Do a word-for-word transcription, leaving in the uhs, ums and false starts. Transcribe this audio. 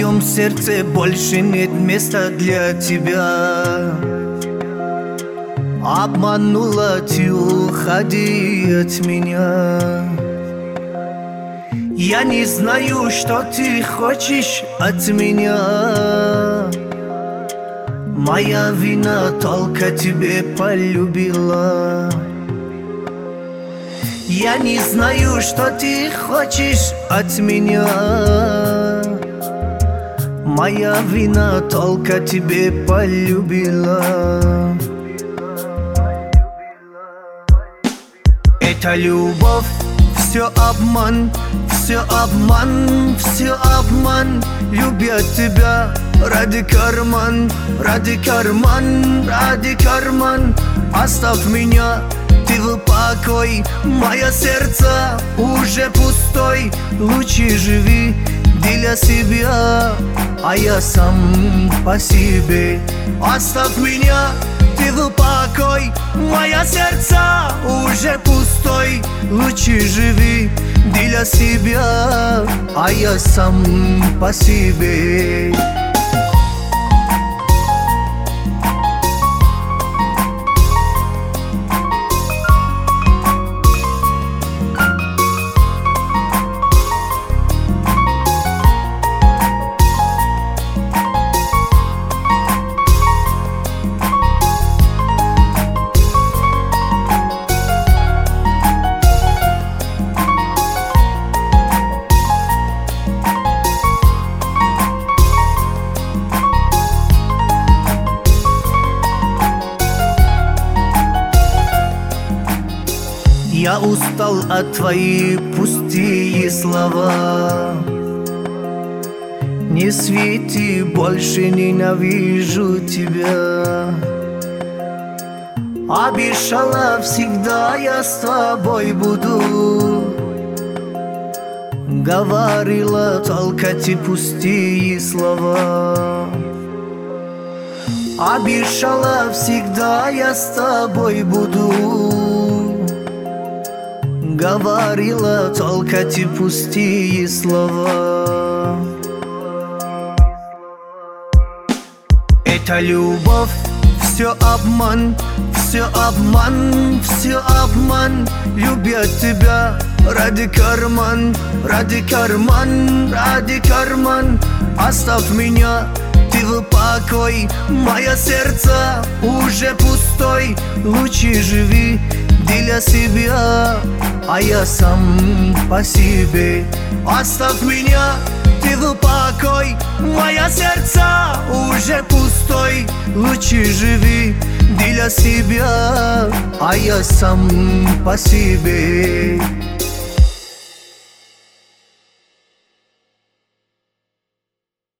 моем сердце больше нет места для тебя. Обманула ты, уходи от меня. Я не знаю, что ты хочешь от меня. Моя вина, только тебе полюбила. Я не знаю, что ты хочешь от меня. Моя вина, только тебе полюбила. Это любовь, все обман, все обман, все обман. Любят тебя ради карман, ради карман, ради карман. Оставь меня, ты в покой, мое сердце уже пустой. Лучше живи для себя, а я сам по себе. Оставь меня, ты в покой, мое сердце уже пустой. Лучше живи для себя, а я сам по себе. Я устал от твоих пустые слова. Не свети, больше ненавижу тебя. Обещала всегда, я с тобой буду. Говорила только те пустые слова. Обещала всегда, я с тобой буду. Говорила только те пустые слова. Это любовь, все обман, все обман, все обман. Любят тебя ради карман, ради карман, ради карман. Оставь меня, ты в покой, мое сердце уже пустой. Лучше живи для себя, а я сам по себе. Оставь меня, ты в покой, мое сердце уже пустой. Лучше живи для себя, а я сам по себе.